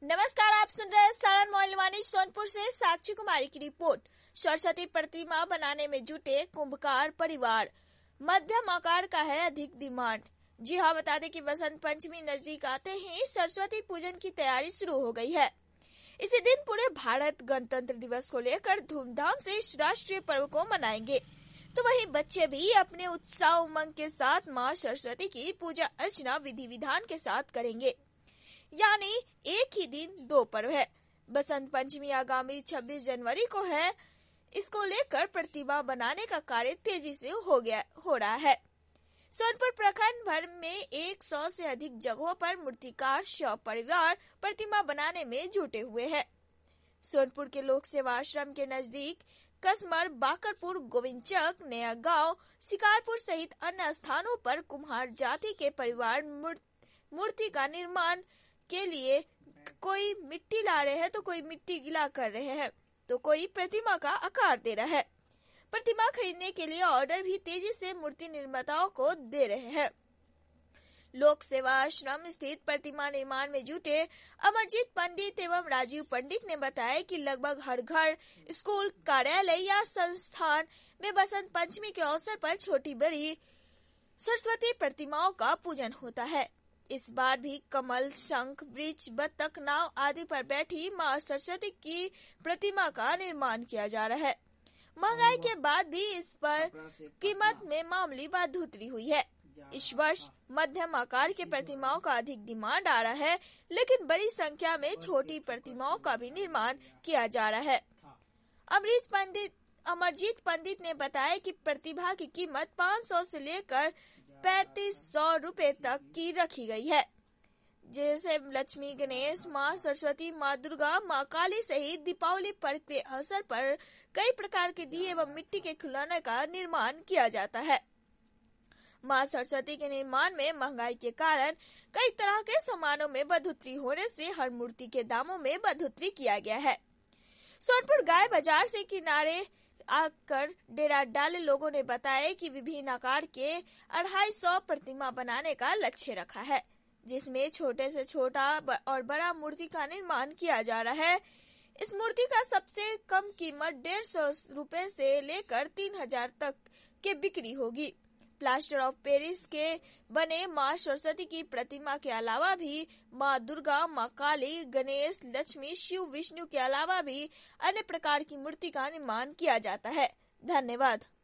नमस्कार, आप सुन रहे हैं सारण मौलवानी सोनपुर से साक्षी कुमारी की रिपोर्ट। सरस्वती प्रतिमा बनाने में जुटे कुंभकार परिवार, मध्यम आकार का है अधिक डिमांड। जी हाँ, बता दें कि बसंत पंचमी नजदीक आते ही सरस्वती पूजन की तैयारी शुरू हो गई है। इसी दिन पूरे भारत गणतंत्र दिवस को लेकर धूमधाम से इस राष्ट्रीय पर्व को मनाएंगे, तो वहीं बच्चे भी अपने उत्साह उमंग के साथ माँ सरस्वती की पूजा अर्चना विधि विधान के साथ करेंगे। यानी एक ही दिन दो पर्व है। बसंत पंचमी आगामी 26 जनवरी को है। इसको लेकर प्रतिमा बनाने का कार्य तेजी से हो रहा है। सोनपुर प्रखंड भर में 100 से अधिक जगहों पर मूर्तिकार परिवार प्रतिमा बनाने में जुटे हुए हैं। सोनपुर के लोक सेवा आश्रम के नजदीक कसमर, बाकरपुर, गोविंदचक, नया गांव, शिकारपुर सहित अन्य स्थानों पर कुम्हार जाति के परिवार मूर्ति का निर्माण के लिए कोई मिट्टी ला रहे हैं, तो कोई मिट्टी गिला कर रहे हैं, तो कोई प्रतिमा का आकार दे रहा है। प्रतिमा खरीदने के लिए ऑर्डर भी तेजी से मूर्ति निर्माताओं को दे रहे हैं। लोक सेवा आश्रम स्थित प्रतिमा निर्माण में जुटे अमरजीत पंडित एवं राजीव पंडित ने बताया कि लगभग हर घर, स्कूल, कार्यालय या संस्थान में बसंत पंचमी के अवसर पर छोटी बड़ी सरस्वती प्रतिमाओं का पूजन होता है। इस बार भी कमल, शंख, वृक्ष, बत्तख, नाव आदि पर बैठी मां सरस्वती की प्रतिमा का निर्माण किया जा रहा है। महंगाई के बाद भी इस पर कीमत में मामूली बढ़ोतरी हुई है। इस वर्ष मध्यम आकार के प्रतिमाओं का अधिक डिमांड आ रहा है, लेकिन बड़ी संख्या में छोटी प्रतिमाओं का भी निर्माण किया जा रहा है। अमरजीत पंडित ने बताया कि प्रतिभा की कीमत 500 से लेकर 3500 रुपए तक की रखी गई है। जैसे लक्ष्मी, गणेश, माँ सरस्वती, माँ दुर्गा, माँ काली सहित दीपावली पर्व के अवसर पर कई प्रकार के दिए एवं मिट्टी के खिलौने का निर्माण किया जाता है। माँ सरस्वती के निर्माण में महंगाई के कारण कई तरह के सामानों में बढ़ोतरी होने से हर मूर्ति के दामों में बढ़ोतरी किया गया है। सोनपुर गाय बाजार से किनारे आकर डेरा डाले लोगों ने बताया कि विभिन्न आकार के 250 प्रतिमा बनाने का लक्ष्य रखा है, जिसमें छोटे से छोटा और बड़ा मूर्ति का निर्माण किया जा रहा है। इस मूर्ति का सबसे कम कीमत 150 रुपए से लेकर 3000 तक के बिक्री होगी। प्लास्टर ऑफ पेरिस के बने माँ सरस्वती की प्रतिमा के अलावा भी माँ दुर्गा, माँ काली, गणेश, लक्ष्मी, शिव, विष्णु के अलावा भी अन्य प्रकार की मूर्ति का निर्माण किया जाता है। धन्यवाद।